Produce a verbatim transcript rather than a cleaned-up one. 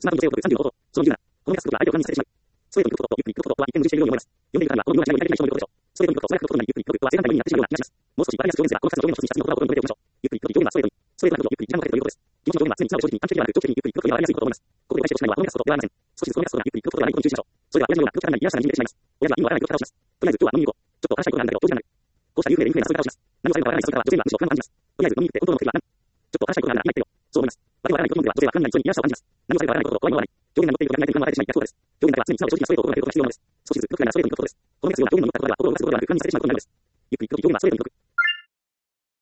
スマートの女性をさんじゅうのこと、その理由なら、この目安速度は相手を管理されてしまう。ストレートに行くこととゆっくり行くこととは一見無視しているように思います。読んでいる方にはこのような違いを理解できない人もいることでしょう。ストレートに行くこととそれが速度となりゆっくり行くこととは正反対の意味になってしまうような気がします。もう少しわかりやすく表現すれば、このふたつの表現の一つにしたのを行うことを述べておきましょう。ゆっくり行くとき表現はストレートに、ストレートなことをゆっくり時間をかけてということです。気持ちの表現は常に素直に正直に安定的ではなく、長期的にゆっくり行くことにはわかりやすいことと思います。ここでお返しをしないのはこの目安速度ではありません。少しずつこの目安速度がゆっくり行くことではないことに注意しましょう。それでは親父のような空気感にいやらしさがにじみ出てしまいます。親父は意味のわからないことをします。とりあえず今日は飲みに行こう。ちょっと話したいことがあるんだけど、どう時間ない。こうした有名で有名なそういう方をします。何も最後までわからない人からは女性にはむしろ不安を感じます。とりあえず飲みに行って本当の目的は何？ちょっと話したいことがあるなら今言ってよ。そう思います。わけわからないことを飲んでは女性は不安になりそうにいやらしさを感じます。何も最後までわからないことと怖いものはない。表現が乗っていることがないという不安を与えてしまい逆効果です。表現だけは常に素直で正直なストレートを行うことが必要なことです。少しずつ不得意なストレートに行くことです。少しずつ不得意なストレートに行くことです。この目安速度は表現の乗ったところでは心を動かすことではなく、管理されてしまうことになるんです。ゆっくり行くとき表現はストレートに行く。